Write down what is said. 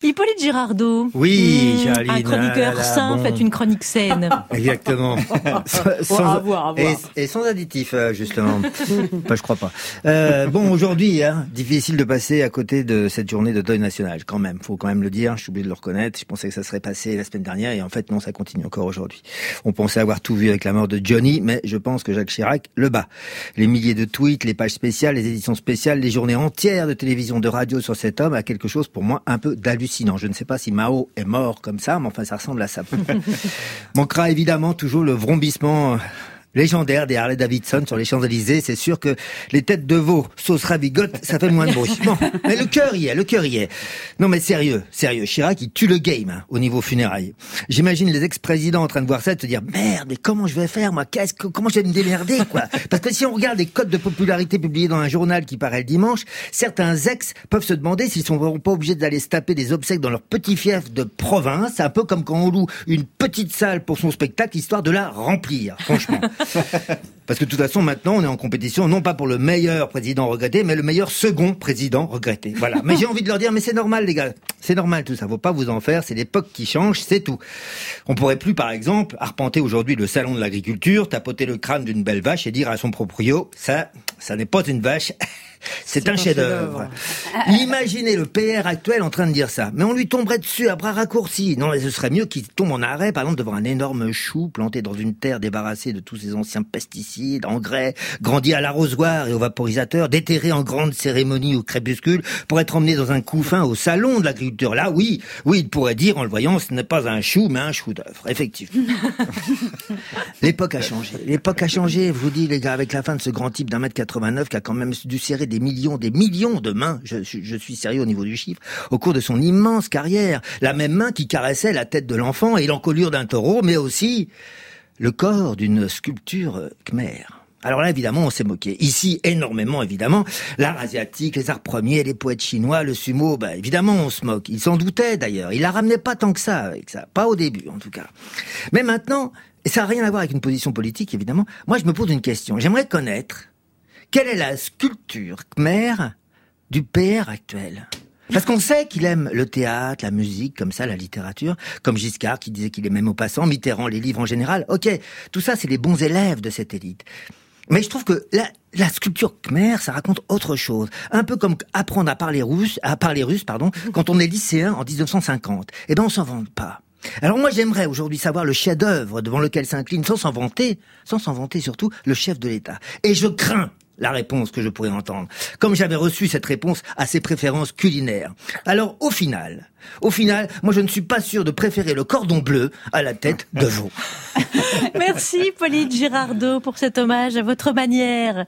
Hippolyte Girardot. Oui, Charline. Un chroniqueur sain, bon. fait une chronique saine. Exactement. À voir. Et sans additif, justement. Enfin, je crois pas. Bon, aujourd'hui, difficile de passer à côté de cette journée de deuil national, quand même. Faut quand même le dire, je suis obligé de le reconnaître. Je pensais que ça serait passé la semaine dernière, et en fait, non, ça continue encore aujourd'hui. On pensait avoir tout vu avec la mort de Johnny, mais je pense que Jacques Chirac le bat. Les milliers de tweets, les pages spéciales, les éditions spéciales, les journées entières de télévision, de radio sur cet homme a quelque chose pour moi un peu d'hallucinant. Je ne sais pas si Mao est mort comme ça, mais enfin ça ressemble à ça. Manquera évidemment toujours le vrombissement légendaire des Harley Davidson sur les Champs-Élysées. C'est sûr que les têtes de veau sauce ravigote, ça fait moins de bruit. Bon, mais le cœur y est. Non mais sérieux, Chirac, il tue le game au niveau funérailles. J'imagine les ex-présidents en train de voir ça et de se dire merde, mais comment je vais faire moi, comment je vais me démerder quoi. Parce que si on regarde les codes de popularité publiés dans un journal qui paraît le dimanche, certains ex peuvent se demander s'ils sont pas obligés d'aller se taper des obsèques dans leur petit fief de province, un peu comme quand on loue une petite salle pour son spectacle histoire de la remplir, franchement. Parce que de toute façon, maintenant, on est en compétition, non pas pour le meilleur président regretté, mais le meilleur second président regretté. Voilà. Mais j'ai envie de leur dire, mais c'est normal, les gars. C'est normal, tout ça. Faut pas vous en faire. C'est l'époque qui change, c'est tout. On pourrait plus, par exemple, arpenter aujourd'hui le salon de l'agriculture, tapoter le crâne d'une belle vache et dire à son proprio, ça n'est pas une vache. C'est un chef-d'œuvre. Imaginez le PR actuel en train de dire ça. Mais on lui tomberait dessus à bras raccourcis. Non, mais ce serait mieux qu'il tombe en arrêt, par exemple, devant un énorme chou planté dans une terre débarrassée de tous ces anciens pesticides, engrais, grandi à l'arrosoir et au vaporisateur, déterré en grande cérémonie au crépuscule, pour être emmené dans un couffin au salon de l'agriculture. Là, oui, il pourrait dire, en le voyant, ce n'est pas un chou, mais un chou-d'œuvre. Effectivement. L'époque a changé, je vous dis, les gars, avec la fin de ce grand type d'1m89 qui a quand même dû serrer des millions de mains, je suis sérieux au niveau du chiffre, au cours de son immense carrière. La même main qui caressait la tête de l'enfant et l'encolure d'un taureau, mais aussi le corps d'une sculpture khmer. Alors là, évidemment, on s'est moqué. Ici, énormément, évidemment. L'art asiatique, les arts premiers, les poètes chinois, le sumo, évidemment, on se moque. Il s'en doutait, d'ailleurs. Il la ramenait pas tant que ça avec ça. Pas au début, en tout cas. Mais maintenant, et ça n'a rien à voir avec une position politique, évidemment, moi, je me pose une question. J'aimerais connaître quelle est la sculpture khmer du PR actuel? Parce qu'on sait qu'il aime le théâtre, la musique, comme ça, la littérature, comme Giscard qui disait qu'il aimait Maupassant, Mitterrand, les livres en général. Ok, tout ça, c'est les bons élèves de cette élite. Mais je trouve que la sculpture khmer, ça raconte autre chose. Un peu comme apprendre à parler russe, quand on est lycéen en 1950. Eh ben, on s'en vante pas. Alors moi, j'aimerais aujourd'hui savoir le chef-d'œuvre devant lequel s'incline, sans s'en vanter surtout, le chef de l'État. Et je crains la réponse que je pourrais entendre, comme j'avais reçu cette réponse à ses préférences culinaires. Alors, au final, moi je ne suis pas sûr de préférer le cordon bleu à la tête de veau. Merci Hippolyte Girardot pour cet hommage à votre manière.